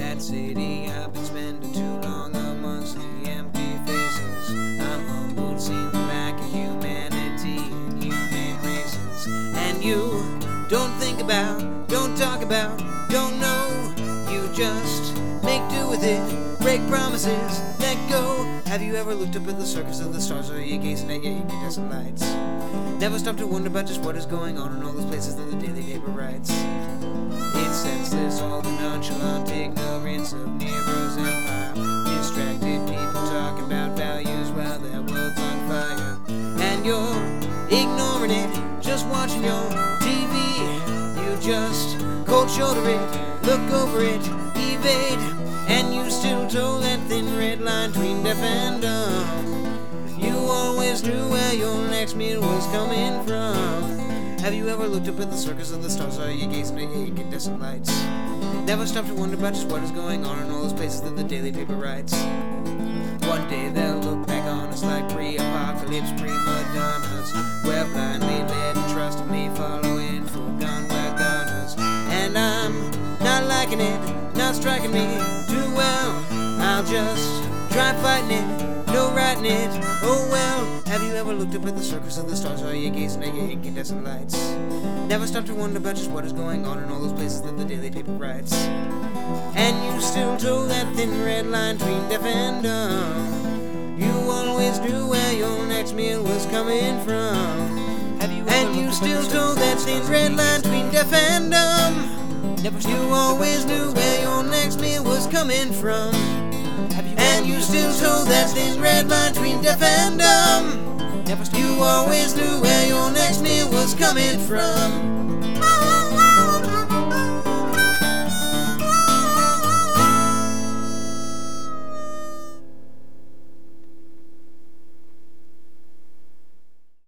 that city. I've been spending too long amongst the empty faces. I'm humbled seeing the lack of humanity in human races. And you don't think about, don't talk about, don't know. You just make do with it, break promises, let go. Have you ever looked up at the circus of the stars, or are you gazing at your incandescent lights? Never stop to wonder about just what is going on in all those places that the daily paper writes. It's senseless, all the nonchalant ignorance of Nero's empire. Distracted people talking about values while their world's on fire. And you're ignoring it, just watching your TV. You just cold shoulder it, look over it, evade. And you still toe that thin red line between deaf and dumb. You always knew where your next meal was coming from. Have you ever looked up at the circus of the stars, or are you gazing at your incandescent lights? Never stop to wonder about just what is going on in all those places that the daily paper writes. One day they'll look back on us like pre-apocalypse prima donnas. We're blindly led and trustingly following full gun wagoners. And I'm not liking it, not striking me too well. I'll just try fighting it, no writing it, oh well. Have you ever looked up at the circus of the stars, or are you gazing at your incandescent lights? Never stop to wonder about just what is going on in all those places that the daily paper writes. And you still toe that thin red line between deaf and dumb. You always knew where your next meal was coming from. And you still toe that thin red line between deaf and dumb. You always knew where your next meal was coming from. And you still toe that thin red line between deaf and dumb. You always knew where your next meal was coming from.